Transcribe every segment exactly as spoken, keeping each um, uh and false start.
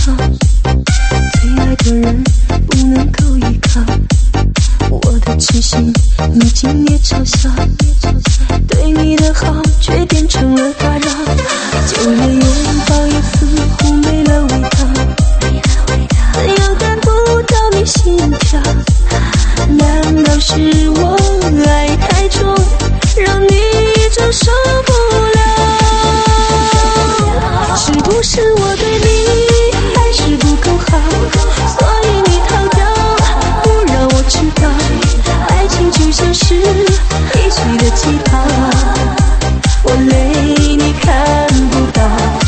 吵，最爱的人不能够依靠，我的痴心你竟也嘲笑，对你的好却变成了打扰，就连拥抱也似乎没了味道，怎样感不到你心跳？难道是我爱太重，让你承受不了？是不是我对你还是不够好，所以你逃掉，不让我知道，爱情就像是一曲的吉他，我累你看不到。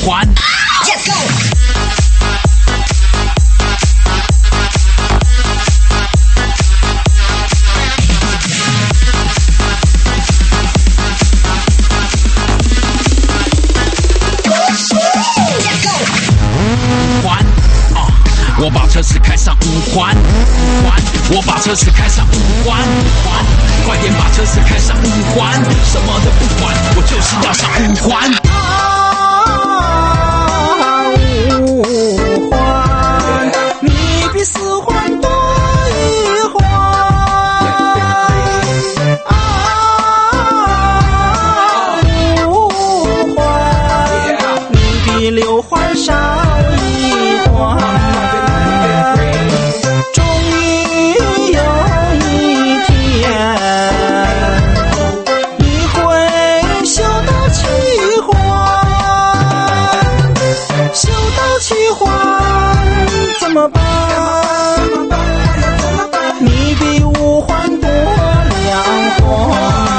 环。Let's go。我把车子开上五环，环，我把车子开上五环，环，快点把车子开上五环，什么都不管，我就是要上五环。 啊，五环，你比四环多一环。啊，五环，你比六环少一环。怎么办？你比五环多两环。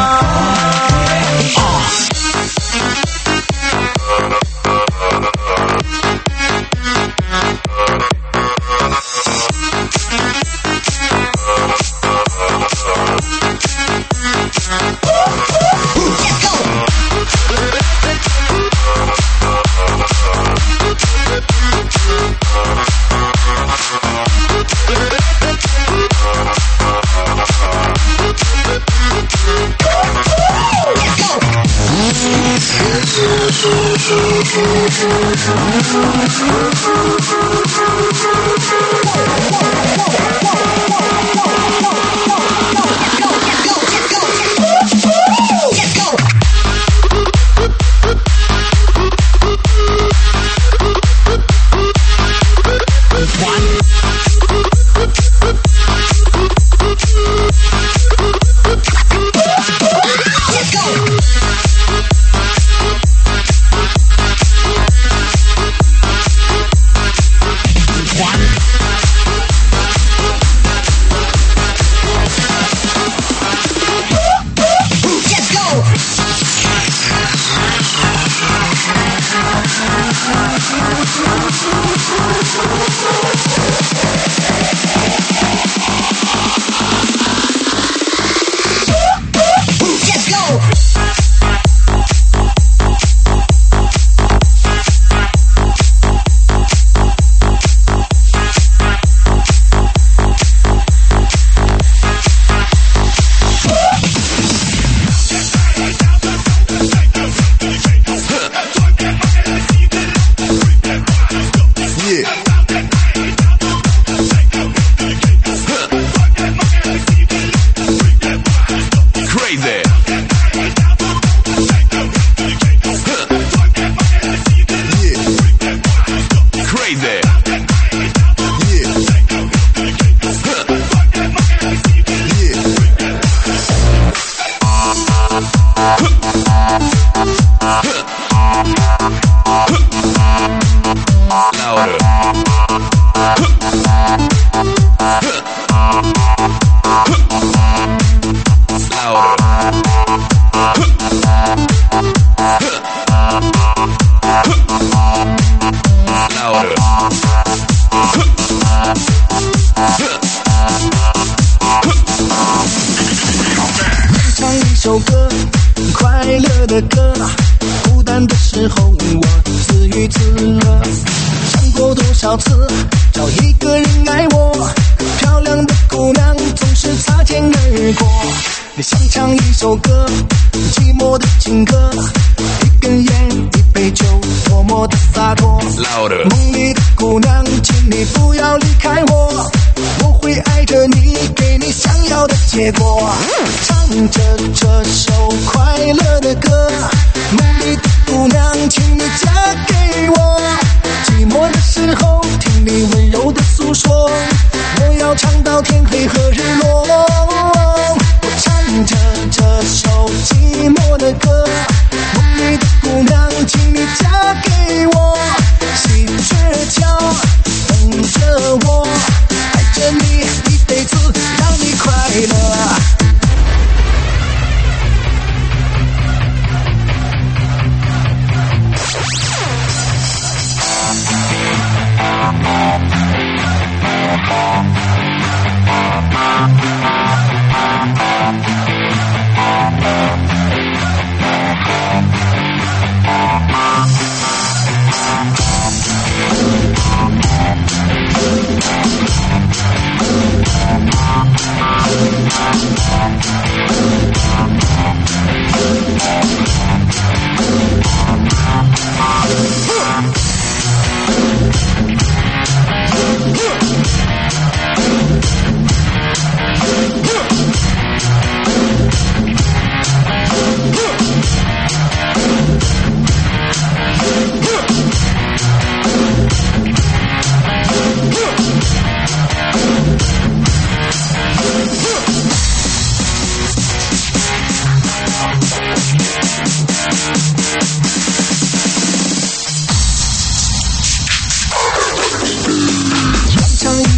首歌，快乐的歌，孤单的时候我自娱自乐。想过多少次找一个人爱我，漂亮的姑娘总是擦肩而过。想唱一首歌，寂寞的情歌，一根烟一杯酒，默默的洒脱。梦里的姑娘，请你不要离开我，我会爱着你，给你想要的结果。唱着这首快乐的歌，梦里的姑娘，请你嫁给我。寂寞的时候，听你温柔的诉说，我要唱到天黑和日落。我唱着这首寂寞的歌，梦里的姑娘，请你嫁给我。喜鹊桥等着我，爱着你一辈子，让你快乐。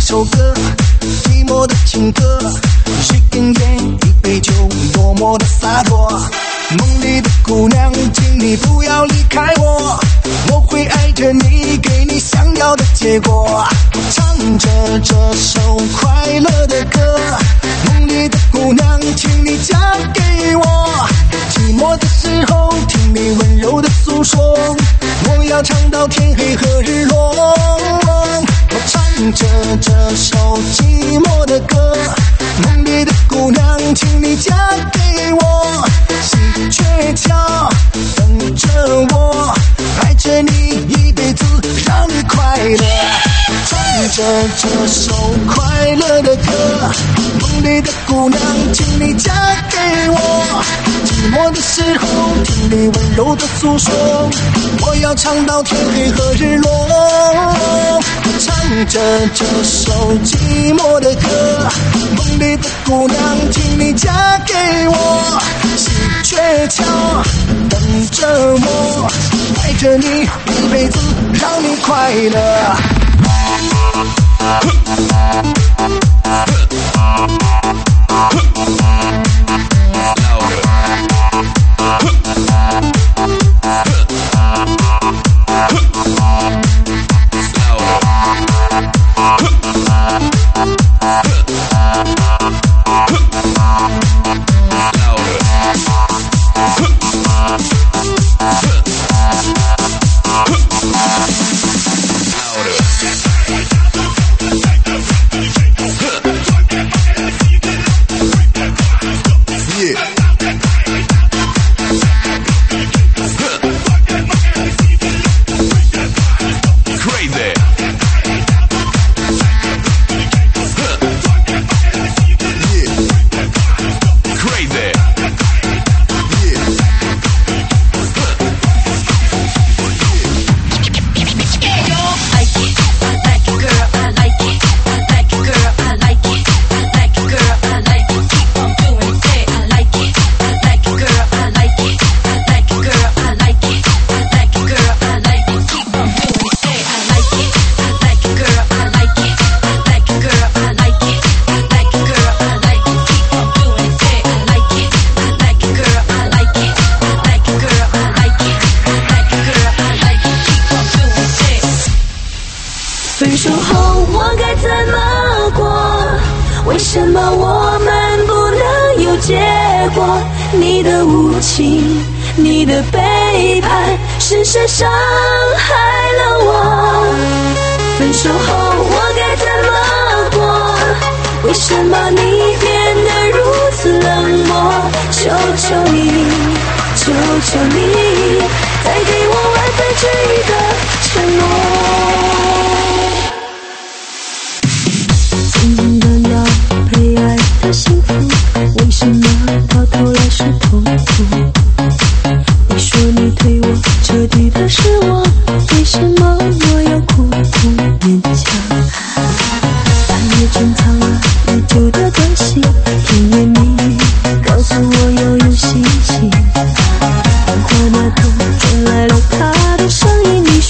首歌，寂寞的情歌，一根烟，一杯酒，多么的洒脱。梦里的姑娘，请你不要离开我，我会爱着你，给你想要的结果。唱着这首快乐的歌，梦里的姑娘，请你嫁给我。寂寞的时候，听你温柔的诉说，我要唱到天黑和日落。我唱着这首寂寞的歌，梦里的姑娘，请你嫁给我。喜鹊桥等着我，爱着你一辈子，让你快乐。唱着这首快乐的歌，梦里的姑娘，请你嫁给我。寂寞的时候，听你温柔的诉说，我要唱到天黑和日落。我唱着这首寂寞的歌，梦里的姑娘，请你嫁给我。喜鹊桥等着我，爱着你一辈子，让你快乐。 分手后我该怎么过？为什么我们不能有结果？你的无情，你的背叛，深深伤害了我。分手后我该怎么过？为什么你变得如此冷漠？求求你，求求你，再给我万分之一的承诺。静静的要陪爱的幸福，为什么到头来是痛苦？你说你对我彻底的失望，为什么我要苦苦勉强？半夜珍藏了已久的关系，甜言蜜语告诉我要有信心。电话那头传来了他的声音，你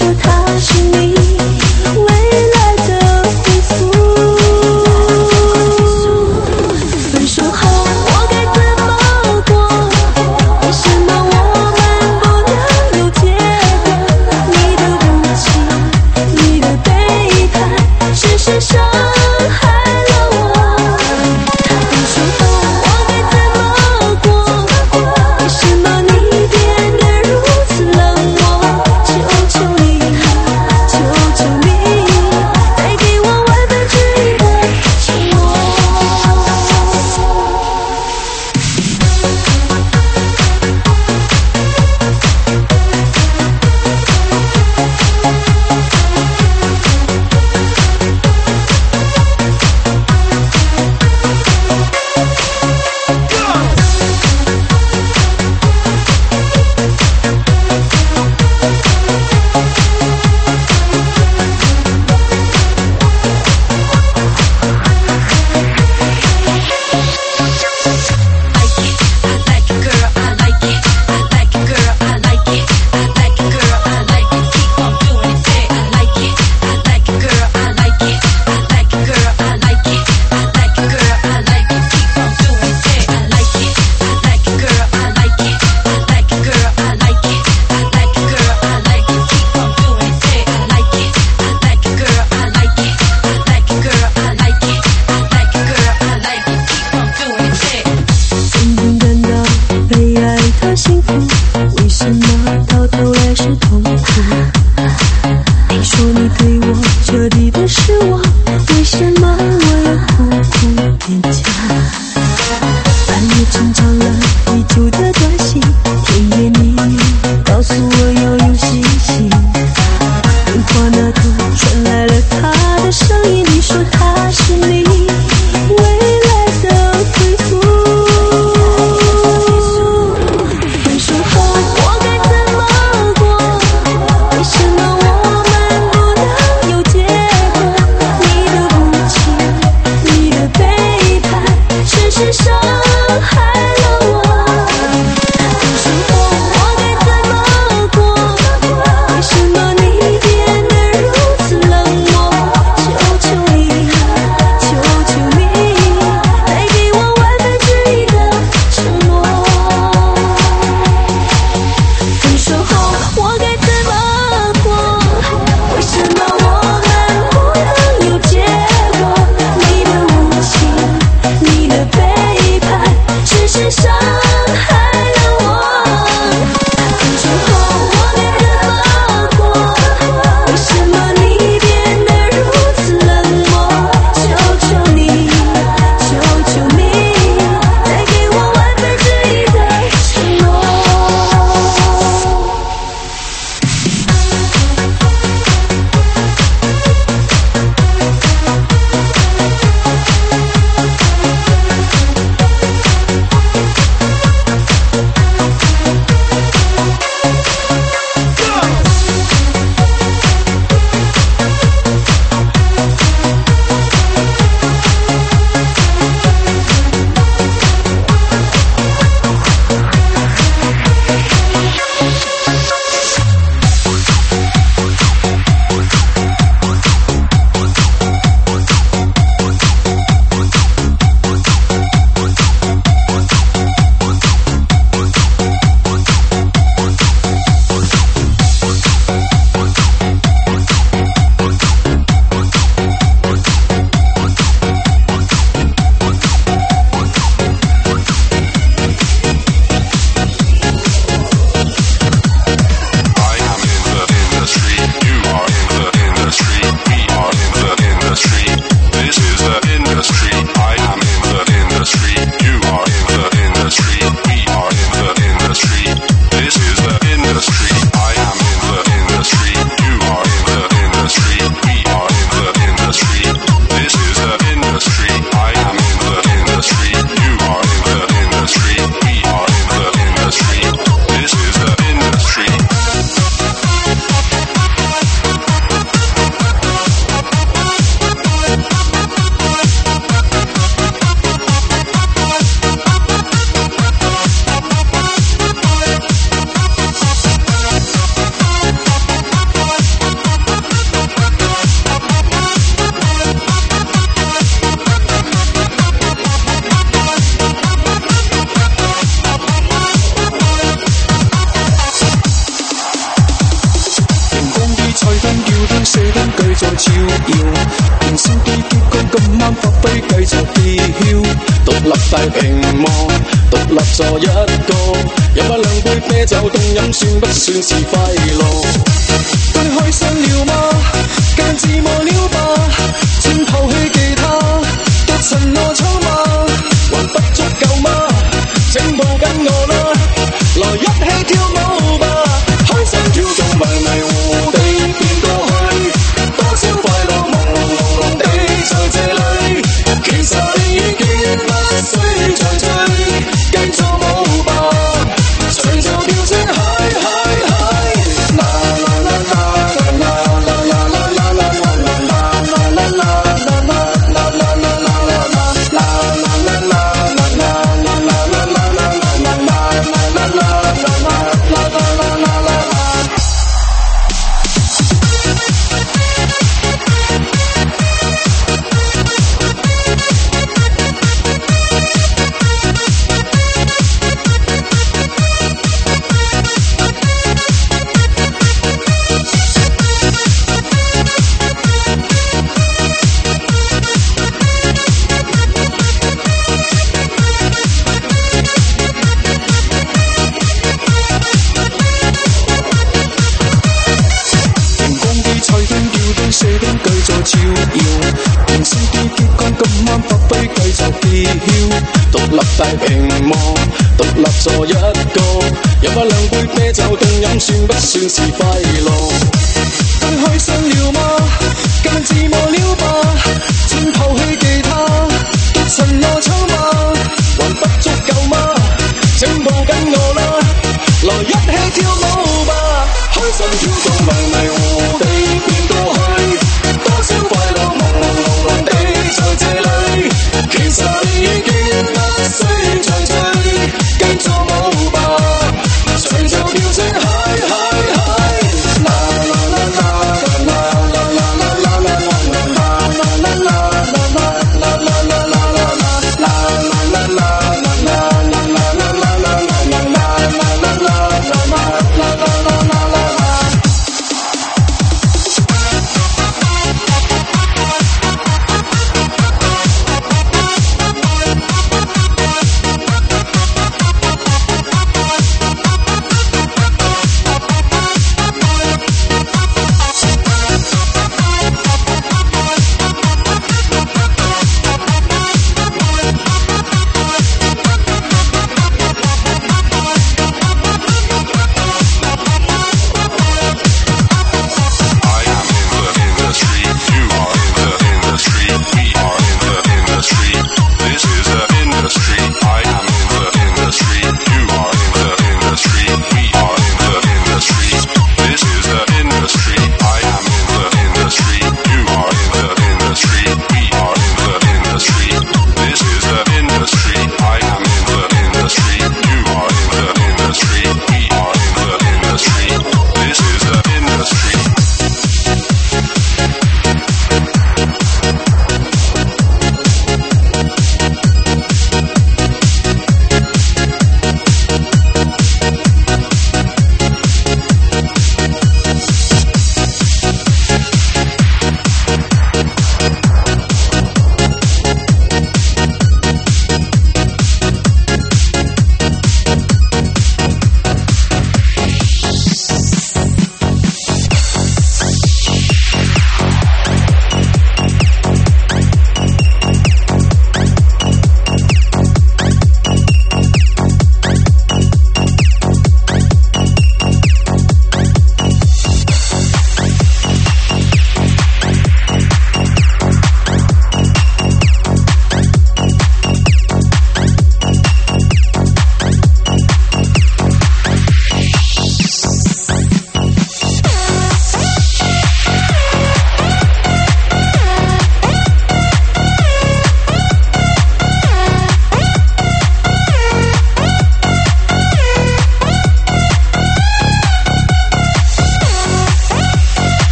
对我彻底的失望，为什么我要苦苦勉强？半夜沉唱了已久的短信，甜言蜜语告诉我要有信心。电话那头传来了他的声音，你说他是你未来的归宿。分手后我该怎么过？为什么我们不能有结果？你的无情，你的背叛，深深伤害了我。分手后我该怎么过？为什么你变得如此冷漠？求求你，求求你，再给我万分之一的承诺。分手后我该怎么过？为什么我们不能有结果？你的无情，你的背叛，深深伤害了我。分手后我该怎么过？为什么你变得如此冷漠？求求你，求求你，再给我万分之一的承诺。射燈繼續照耀，燃燒啲激光今晚發揮繼續揭曉，獨立大屏幕，獨立坐一個，飲一兩杯啤酒凍飲算不算是快樂？對你開心了嗎？間自摸了吧，轉頭去其他，獨陳我蒼嗎？還不足夠嗎？請抱緊我啦，來一起跳舞吧，開心跳動迷迷糊地變過去，多少快樂朦朧地在這裏，其實你已經不需再追，繼續舞吧，隨着跳聲嗨嗨嗨，啦啦啦啦啦啦啦。 立大屏幕，獨立坐一個，飲返兩杯啤酒凍飲，算不算是快樂？更開心了嗎？更自我了吧？轉頭去其他，獨陳我唱吧，還不足夠嗎？請抱緊我啦，來一起跳舞吧，開心跳到迷迷糊地變過去，多少快樂朦朦朧朧地在這裏，其實你已經不需再追，繼續舞吧，隨着表情嗨嗨嗨，啦啦啦啦啦啦。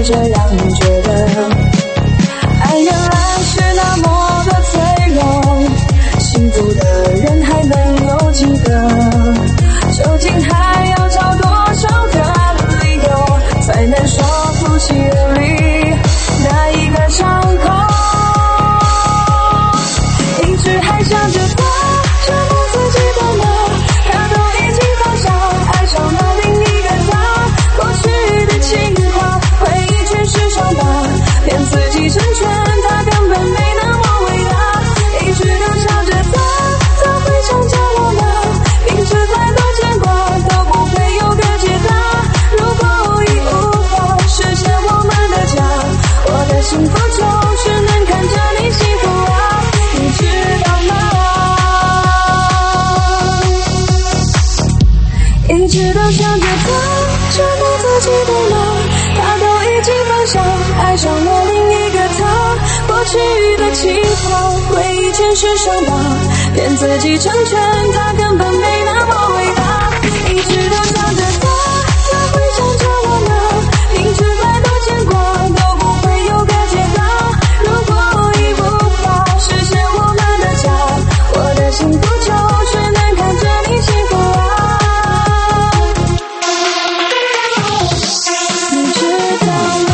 这样觉得，爱原来是那么的脆弱，幸福的人还能有几个？究竟还要找多少个理由，才能说不期而离那一个伤口？一直还想着他，这不自己的吗？他都已经放下，爱上了另一个他，过去的情话，回忆全是伤疤，骗自己成全他，根本没那么伟大。一直都想着他，他会成就我吗？凭着再多牵挂，都不会有个解答。如果已无法实现我们的家，我的幸福就是能看着你幸福啊，你知道吗？一直都想着他，这不自己的吗？他都已经放下，爱上了另一个他，过去的情话，回忆全是伤疤，骗自己成全他，根本没那么伟大。一直都想着他，他会成就我吗？凭着再多牵挂，都不会有个解答。如果已无法实现我们的家，我的幸福就是能看着你幸福啊，你知道吗？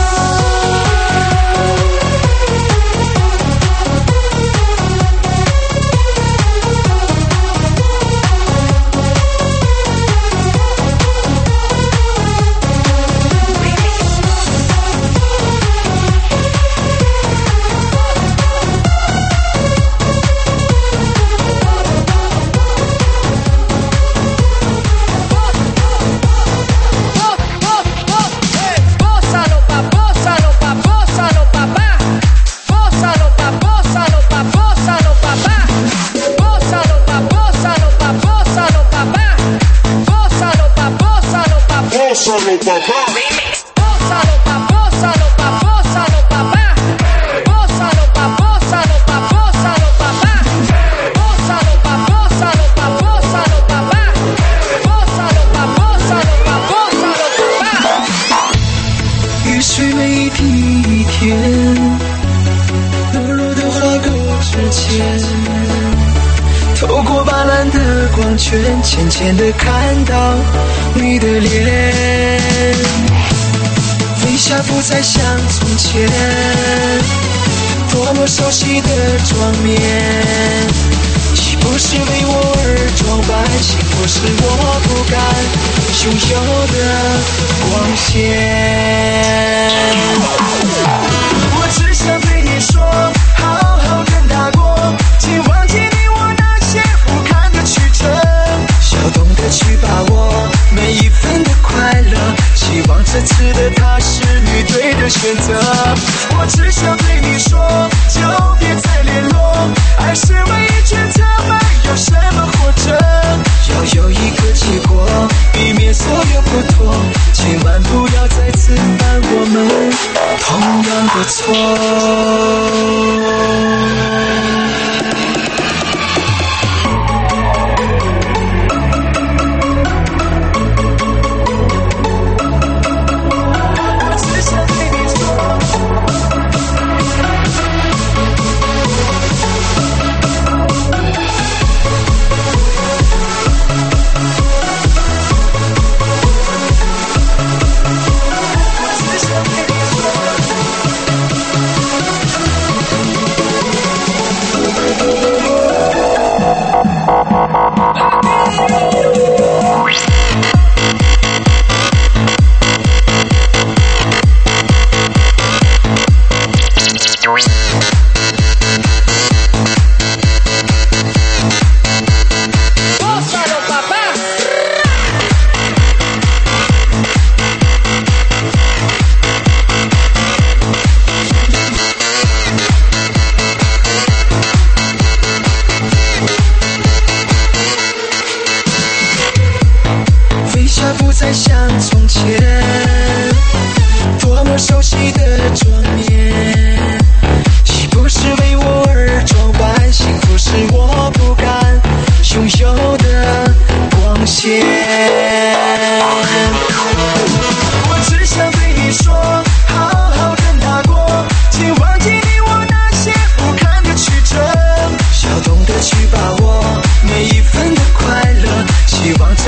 也许每一滴一天，落落的花够值钱。透过斑斓的光圈，渐渐地看到你的脸。微笑不再像从前，多么熟悉的妆面。岂不是为我而装扮，幸福是我不敢拥有的光线。我只想对你说，好好跟他过，请忘记你我那些不堪的曲折，要懂得去把握每一分的快乐，希望这次的他是你对的选择。我只想对你说，就别再联络，爱是唯一抉择，没有什么活着，要有一个结果，避免所有不妥，千万不要再次犯我们同样的错。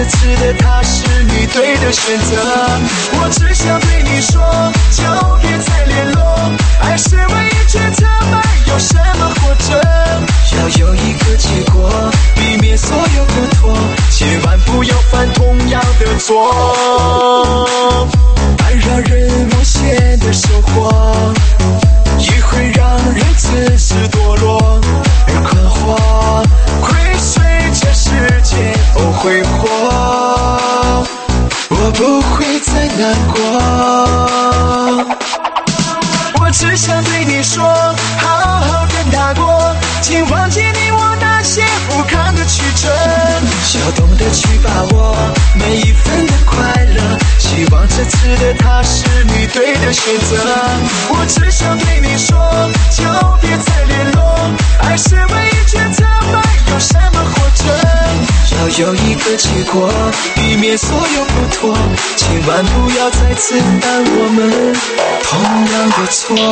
这次的他是你对的选择。我只想对你说，就别再联络，爱是唯一抉择，没有什么活着。要有一个结果，避免所有的错，千万不要犯同样的错。爱让人无限的生活，也会让人自私堕落而困惑，亏碎这世界不挥霍，我不会再难过。我只想对你说，好好跟他过，请忘记你我那些不堪的曲折，要懂得去把握每一分的快乐，希望这次的他是你对的选择。我只想对你说，就别再联络，爱是唯一抉择，没有什么活着。要有一个结果，避免所有不妥，千万不要再次犯我们同样的错。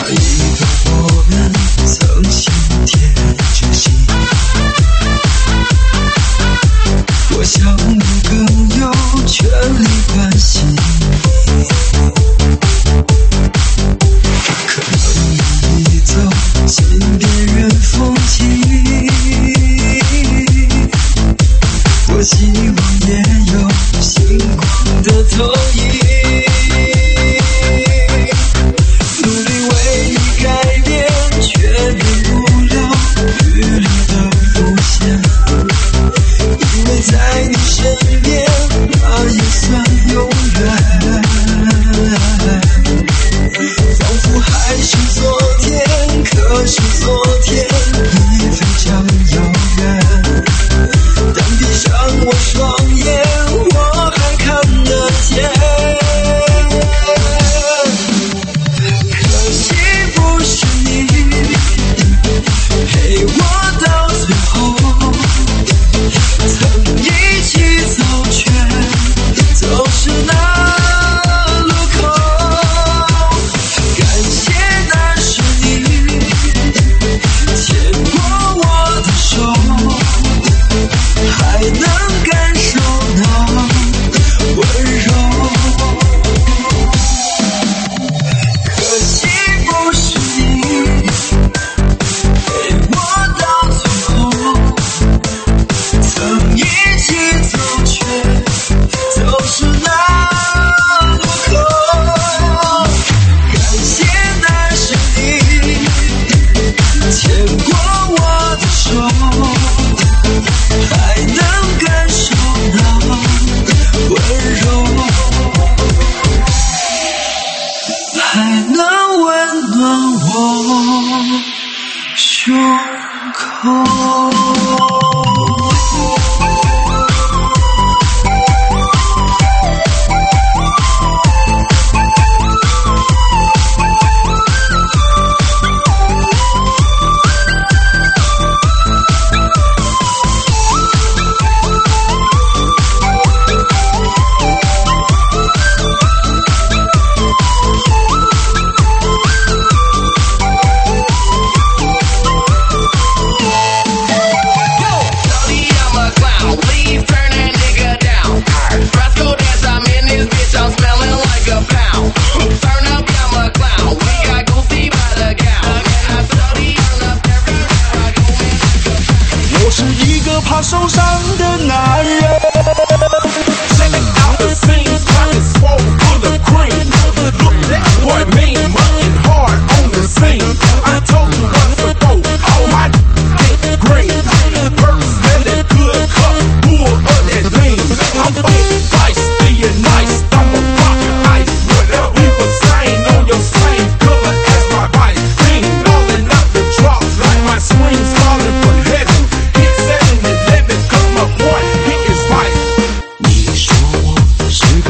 那一段我们曾心贴着心，我想我更有权利关心，可能你已走进别人风景，我希望也有星光的投影，努力为你改变，却免不了预留的伏线，因为在你身边，那也算永远，仿佛还是昨天，可是昨天已非常遥远，但闭上我双眼，我还看得见，可惜不是你陪我到最后，曾一起走却走失那路口，感谢那是你牵过我的手，还能感受到温柔，可惜不是你陪我到最后，曾一起走却走失那路口，感谢那是你牵过我的手，还能感受到温柔，还能温暖我胸口。 我是一个怕受伤的男人。 你说我是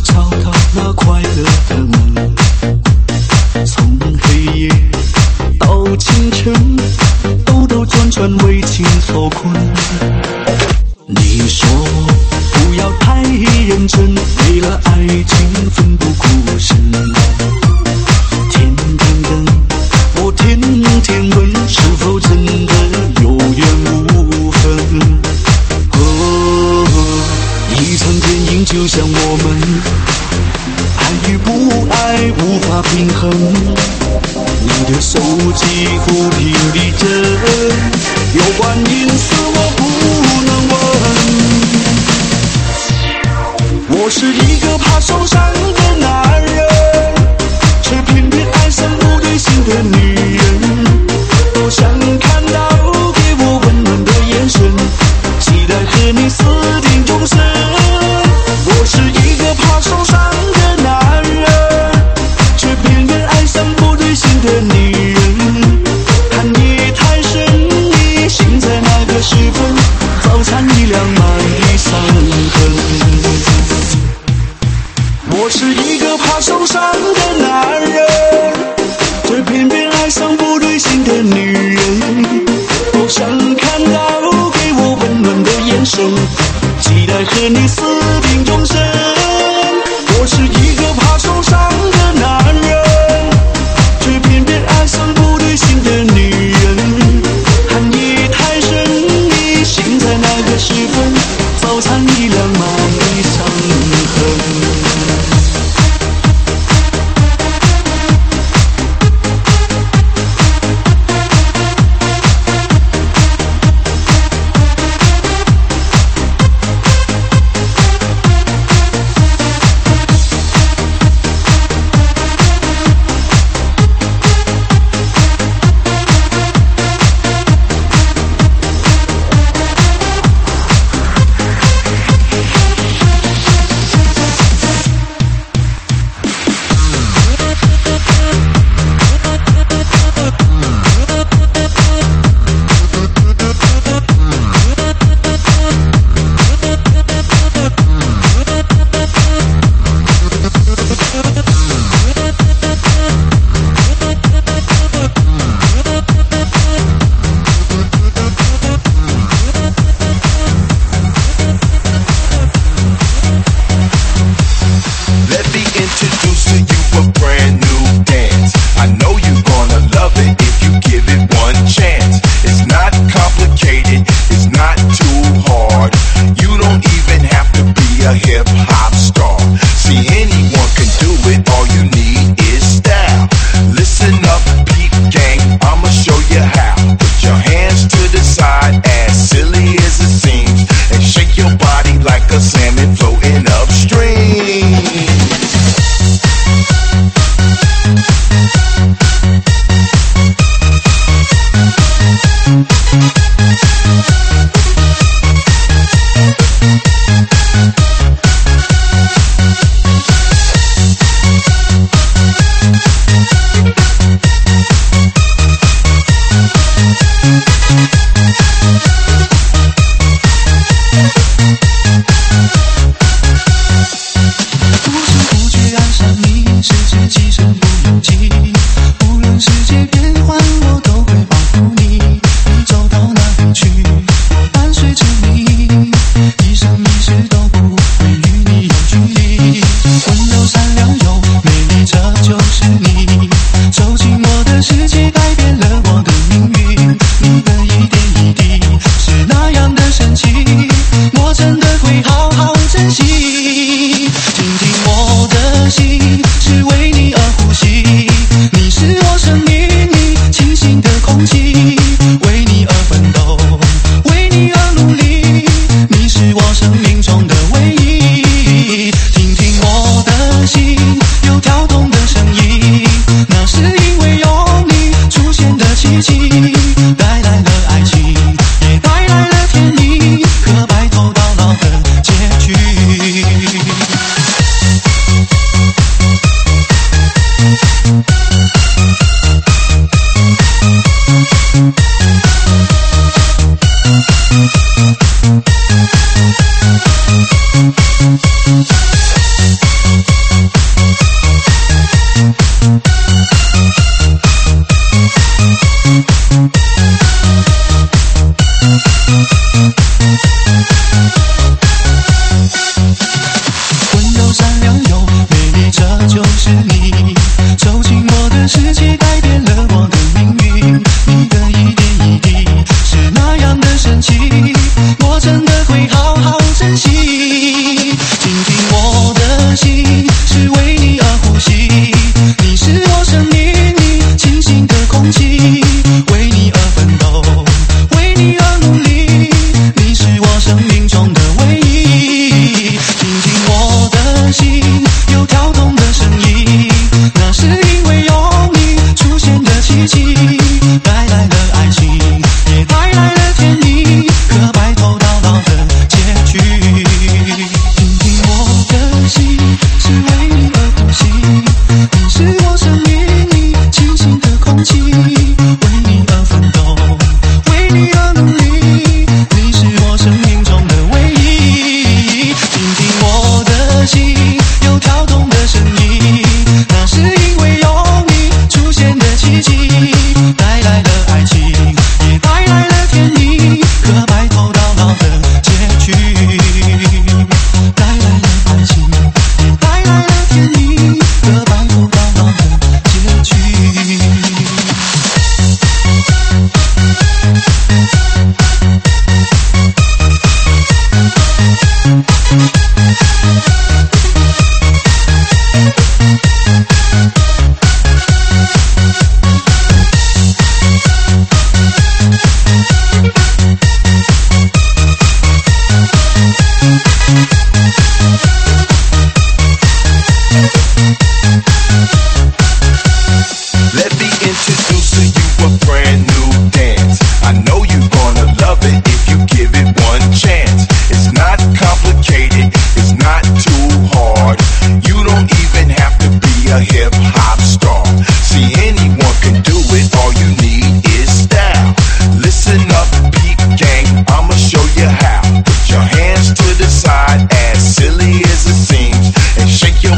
找到那快乐的梦，从黑夜到清晨，兜兜转转为情所困。你说不要太认真，为了爱情奋不顾身。天天等，我天天问，是否真的有缘无分？哦，一场电影就像我们，爱与不爱无法平衡。你的手机不停地震，有关隐私我不能问。我是一个怕受伤的男人，却偏偏爱上不对心的女人。多想看到给我温暖的眼神，期待和你私定终身。我是一个怕受伤的男人，却偏偏爱上不对心的女人。寒夜太深，你醒在那个时分，早餐一两满地伤痕。我是一个怕受伤的男人，却偏偏爱上不对心的女人。多想看到给我温暖的眼神，期待和你私定终身。我是一个怕受伤的男人，却偏偏爱上不对心的女人。寒夜太深，你醒在那个时分，早餐一两满地伤痕。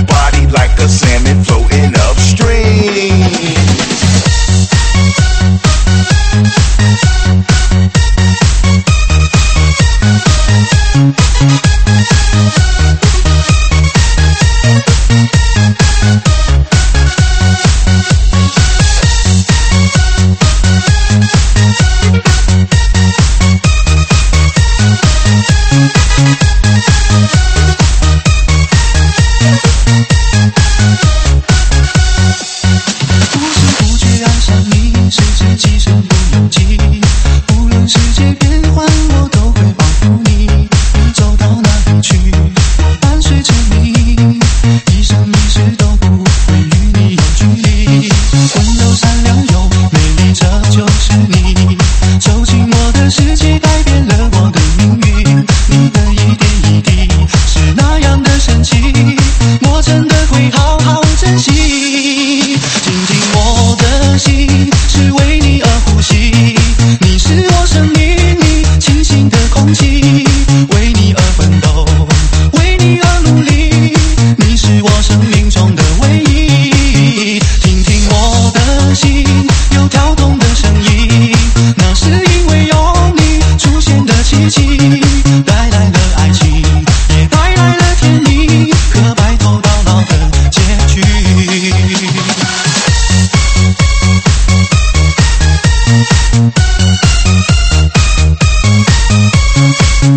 body like a salmon floating upstream.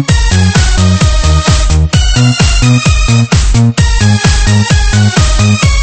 We'll be right back.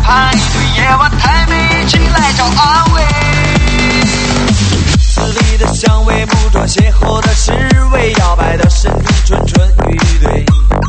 派对，夜晚太美，一起来找安慰。刺鼻的香味，不装邂逅的滋味，摇摆的身体蠢蠢欲对。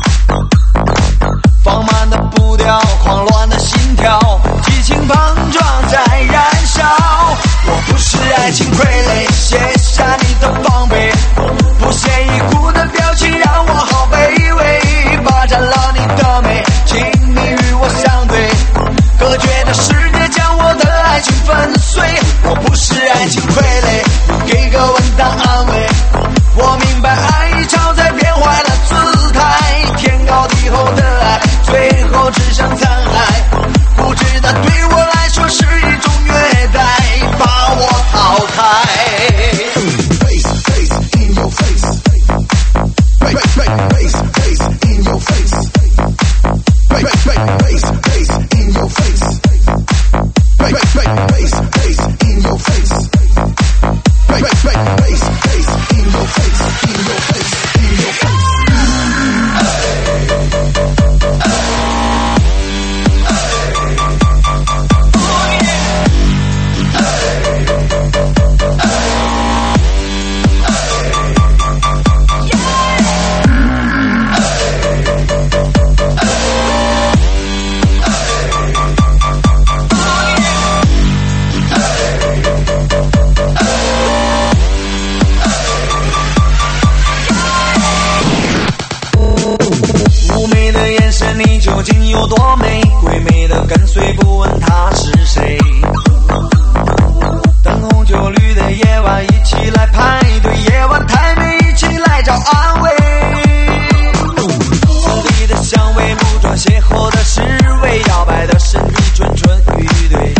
放慢的步调，狂乱的心跳，激情碰撞在燃烧。我不是爱情傀儡，卸下你的防备，不屑一顾的表情让我好卑微，霸占了你的美，请你与我相对，隔绝的世界将我的爱情粉碎。我不是爱情傀儡，给个稳当安慰，我明白爱一潮在变坏了姿态，天高地厚的爱最后只剩残骸，固执的对我来说是一种虐待，把我淘汰。Face, face in your face, face, face, face in your face, face, face, face in your face, face, face, face in your face, face, face, face in your face, in your face, in your face. 你究竟有多美？鬼魅的跟随，不问他是谁。灯红酒绿的夜晚，一起来派对。夜晚太美，一起来找安慰。刺鼻的香味，不装邂逅的滋味，摇摆的身体蠢蠢欲对。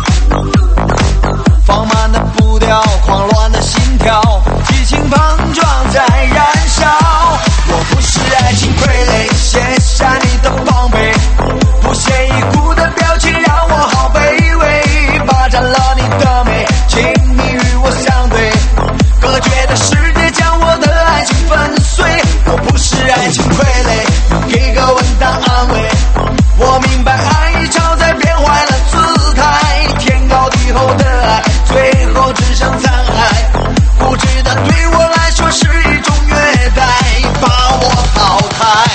放慢的步调，狂乱的心跳，激情碰撞在燃烧。我不是爱情傀儡，卸下你的防备，不屑一顾的表情让我好卑微，霸占了你的美，请你与我相对，隔绝的世界将我的爱情粉碎。我不是爱情傀儡，给个稳当安慰，我明白爱一潮在变坏了姿态，天高地厚的爱最后只剩残骸，固执的对我来说是一种虐待，把我淘汰。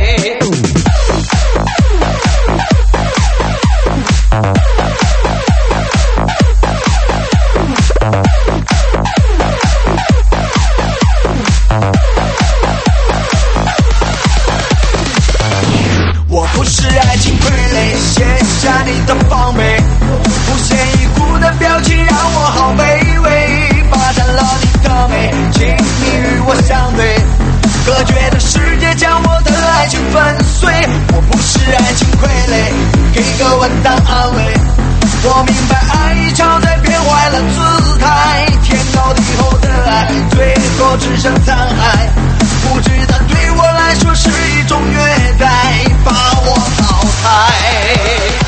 我不是爱情傀儡，卸下你的防备，不屑一顾的表情让我好卑微，霸占了你的美，请你与我相对，隔绝的世界将我的爱情粉碎。我不是爱情傀儡，给个稳当安慰，我明白爱一潮在变坏了姿态，天高地厚的爱最后只剩残骸，固执的对我来说是一种虐待，把我淘汰。